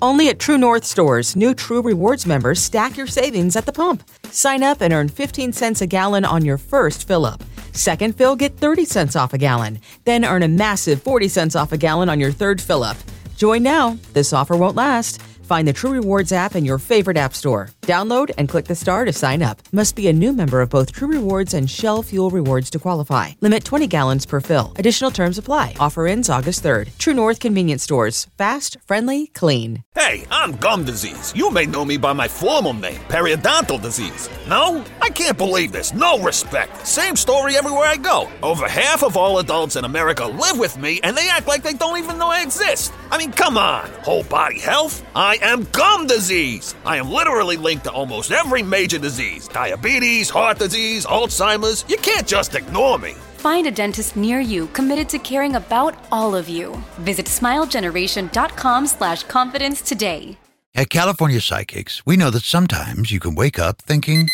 Only at True North stores, new True Rewards members stack your savings at the pump. Sign up and earn 15 cents a gallon on your first fill-up. Second fill, get 30 cents off a gallon. Then earn a massive 40 cents off a gallon on your third fill-up. Join now. This offer won't last. Find the True Rewards app in your favorite app store. Download and click the star to sign up. Must be a new member of both True Rewards and Shell Fuel Rewards to qualify. Limit 20 gallons per fill. Additional terms apply. Offer ends August 3rd. True North Convenience Stores. Fast, friendly, clean. Hey, I'm gum disease. You may know me by my formal name, periodontal disease. No? I can't believe this. No respect. Same story everywhere I go. Over half of all adults in America live with me, and they act like they don't even know I exist. I mean, come on. Whole body health? I am gum disease. I am literally linked to almost every major disease. Diabetes, heart disease, Alzheimer's. You can't just ignore me. Find a dentist near you committed to caring about all of you. Visit smilegeneration.com/confidence today. At California Psychics, we know that sometimes you can wake up thinking,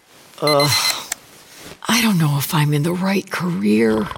I don't know if I'm in the right career.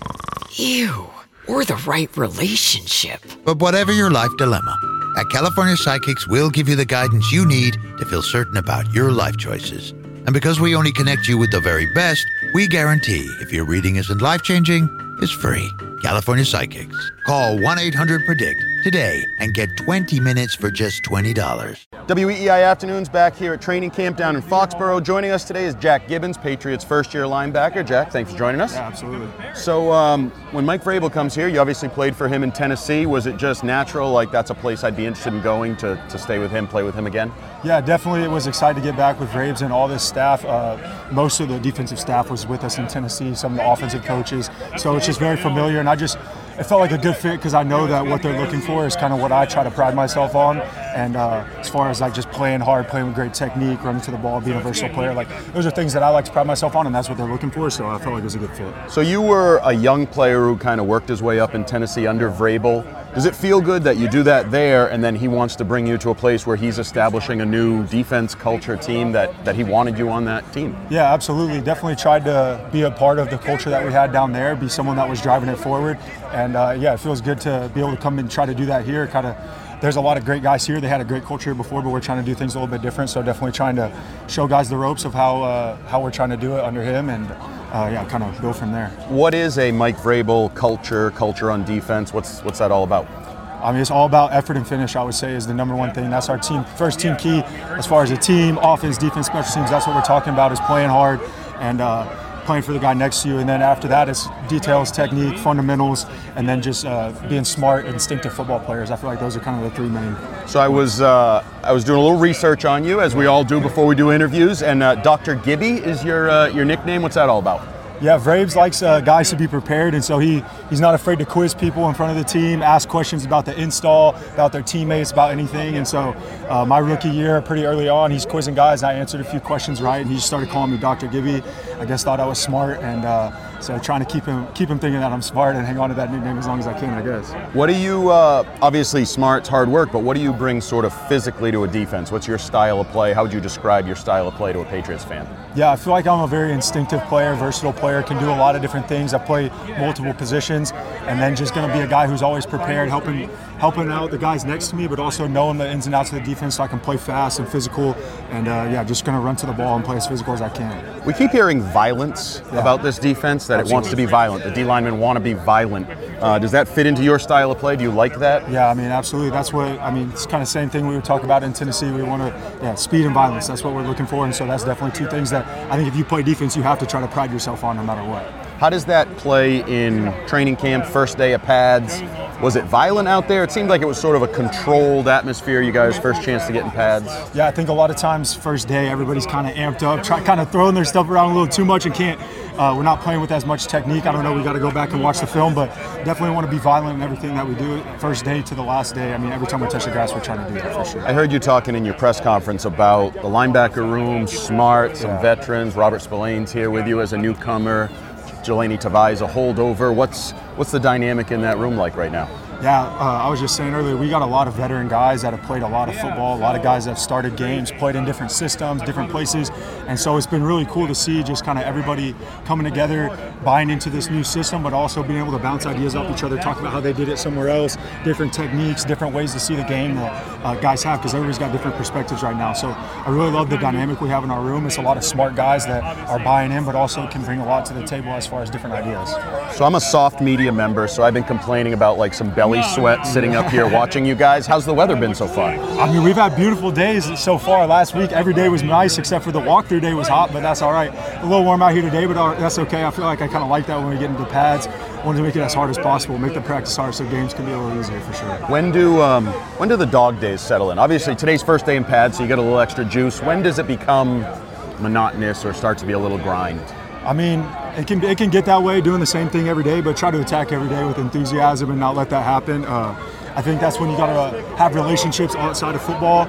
Or the right relationship. But whatever your life dilemma, at California Psychics, we'll give you the guidance you need to feel certain about your life choices. And because we only connect you with the very best, we guarantee if your reading isn't life-changing, it's free. California Psychics. Call 1-800-PREDICT today and get 20 minutes for just $20. WEEI Afternoons back here at training camp down in Foxborough. Joining us today is Jack Gibbens, Patriots first-year linebacker. Jack, thanks for joining us. Yeah, absolutely. So when Mike Vrabel comes here, you obviously played for him in Tennessee. Was it just natural, like that's a place I'd be interested in going to stay with him, play with him again? Yeah, definitely. It was exciting to get back with Vrabes and all this staff. Most of the defensive staff was with us in Tennessee, some of the offensive coaches. So it's just very familiar, and it felt like a good fit because I know that what they're looking for is kind of what I try to pride myself on. And as far as like just playing hard, playing with great technique, running to the ball, being a versatile player, like those are things that I like to pride myself on, and that's what they're looking for. So I felt like it was a good fit. So you were a young player who kind of worked his way up in Tennessee under Vrabel. Does it feel good that you do that there, and then he wants to bring you to a place where he's establishing a new defense culture team that he wanted you on that team? Yeah, absolutely. Definitely tried to be a part of the culture that we had down there, be someone that was driving it forward. And yeah, it feels good to be able to come and try to do that here. There's a lot of great guys here. They had a great culture before, but we're trying to do things a little bit different. So definitely trying to show guys the ropes of how we're trying to do it under him, and kind of go from there. What is a Mike Vrabel culture on defense? What's that all about? I mean, it's all about effort and finish, I would say, is the number one thing. That's our first team key as far as a team, offense, defense, special teams. That's what we're talking about, is playing hard and playing for the guy next to you. And then after that, it's details, technique, fundamentals, and then just being smart, instinctive football players. I feel like those are kind of the three main. So I was doing a little research on you, as we all do before we do interviews, and Dr. Gibby is your nickname. What's that all about? Yeah, Vrabes likes guys to be prepared, and so he's not afraid to quiz people in front of the team, ask questions about the install, about their teammates, about anything. And so my rookie year, pretty early on, he's quizzing guys. I answered a few questions right, and he just started calling me Dr. Gibby. I guess thought I was smart, and so trying to keep him thinking that I'm smart and hang on to that nickname as long as I can, I guess. What do you, obviously smart's hard work, but what do you bring sort of physically to a defense? What's your style of play? How would you describe your style of play to a Patriots fan? Yeah, I feel like I'm a very instinctive player, versatile player, can do a lot of different things. I play multiple positions, and then just going to be a guy who's always prepared, helping out the guys next to me, but also knowing the ins and outs of the defense so I can play fast and physical, and just going to run to the ball and play as physical as I can. We keep hearing violence about this defense, that Absolutely. It wants to be violent. The D-linemen want to be violent. Does that fit into your style of play? Do you like that? Yeah, I mean, absolutely. That's what, it's kind of the same thing we were talking about in Tennessee. We want to, speed and violence. That's what we're looking for, and so that's definitely two things that I think if you play defense, you have to try to pride yourself on no matter what. How does that play in training camp, first day of pads? Was it violent out there? It seemed like it was sort of a controlled atmosphere, you guys' first chance to get in pads. Yeah, I think a lot of times first day, everybody's kind of amped up, kind of throwing their stuff around a little too much and we're not playing with as much technique. I don't know, we got to go back and watch the film, but definitely want to be violent in everything that we do, first day to the last day. I mean, every time we touch the grass, we're trying to do that for sure. I heard you talking in your press conference about the linebacker room, smart, some veterans. Robert Spillane's here with you as a newcomer. Jelani Tavai, a holdover. What's the dynamic in that room like right now? Yeah, I was just saying earlier, we got a lot of veteran guys that have played a lot of football, a lot of guys that have started games, played in different systems, different places, and so it's been really cool to see just kind of everybody coming together, buying into this new system, but also being able to bounce ideas off each other, talk about how they did it somewhere else, different techniques, different ways to see the game that guys have, because everybody's got different perspectives right now. So I really love the dynamic we have in our room. It's a lot of smart guys that are buying in, but also can bring a lot to the table as far as different ideas. So I'm a soft media member, so I've been complaining about like some belly sweat sitting up here watching you guys. How's the weather been so far? I mean, we've had beautiful days so far. Last week, every day was nice except for the walkthrough day was hot, but that's all right. A little warm out here today, but that's okay. I feel like I kind of like that when we get into pads. I wanted to make it as hard as possible, make the practice hard so games can be a little easier for sure. When do the dog days settle in? Obviously, today's first day in pads, so you get a little extra juice. When does it become monotonous or start to be a little grind? I mean, it can get that way doing the same thing every day, but try to attack every day with enthusiasm and not let that happen. I think that's when you got to have relationships outside of football.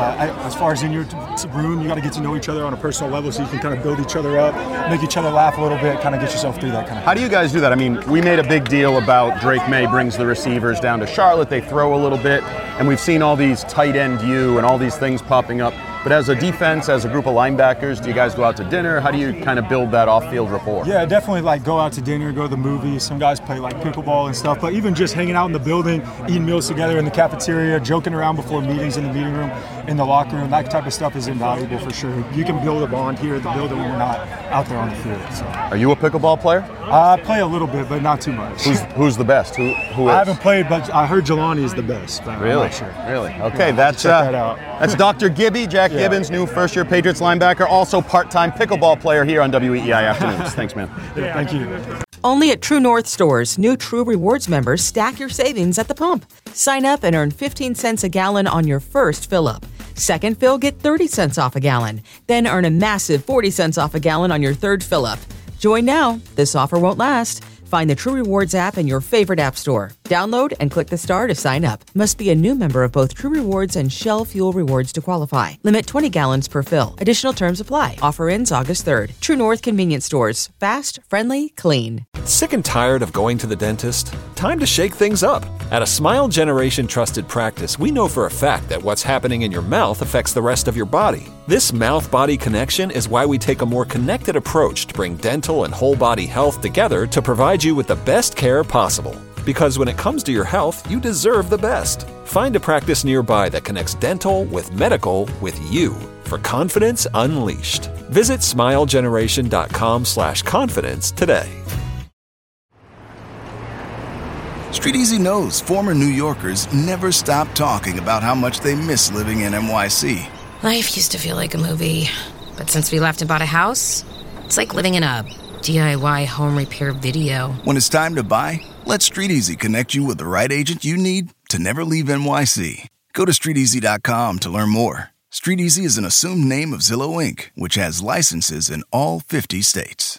As far as in your room, you got to get to know each other on a personal level so you can kind of build each other up, make each other laugh a little bit, kind of get yourself through that kind of thing. How do you guys do that? I mean, we made a big deal about Drake May brings the receivers down to Charlotte. They throw a little bit, and we've seen all these tight end you and all these things popping up. But as a defense, as a group of linebackers, do you guys go out to dinner? How do you kind of build that off-field rapport? Yeah, definitely like go out to dinner, go to the movies. Some guys play like pickleball and stuff, but even just hanging out in the building, eating meals together in the cafeteria, joking around before meetings in the meeting room, in the locker room, that type of stuff is invaluable for sure. You can build a bond here at the building when we're not out there on the field. So. Are you a pickleball player? I play a little bit, but not too much. Who's the best? Who is? I haven't played, but I heard Jelani is the best. Really? I'm not sure. Really? Okay, yeah, that's check that out. That's Dr. Gibby, Jack Gibbons, new first-year Patriots linebacker, also part-time pickleball player here on WEEI Afternoons. Thanks, man. Yeah, thank you. Only at True North stores, new True Rewards members stack your savings at the pump. Sign up and earn 15 cents a gallon on your first fill-up. Second fill, get 30 cents off a gallon. Then earn a massive 40 cents off a gallon on your third fill-up. Join now. This offer won't last. Find the True Rewards app in your favorite app store. Download and click the star to sign up. Must be a new member of both True Rewards and Shell Fuel Rewards to qualify. Limit 20 gallons per fill. Additional terms apply. Offer ends August 3rd. True North Convenience Stores. Fast, friendly, clean. Sick and tired of going to the dentist? Time to shake things up. At a Smile Generation trusted practice, we know for a fact that what's happening in your mouth affects the rest of your body. This mouth-body connection is why we take a more connected approach to bring dental and whole-body health together to provide you with the best care possible. Because when it comes to your health, you deserve the best. Find a practice nearby that connects dental with medical with you for confidence unleashed. Visit smilegeneration.com/confidence today. StreetEasy knows former New Yorkers never stop talking about how much they miss living in NYC. Life used to feel like a movie, but since we left and bought a house, it's like living in a DIY home repair video. When it's time to buy, let StreetEasy connect you with the right agent you need to never leave NYC. Go to StreetEasy.com to learn more. StreetEasy is an assumed name of Zillow Inc., which has licenses in all 50 states.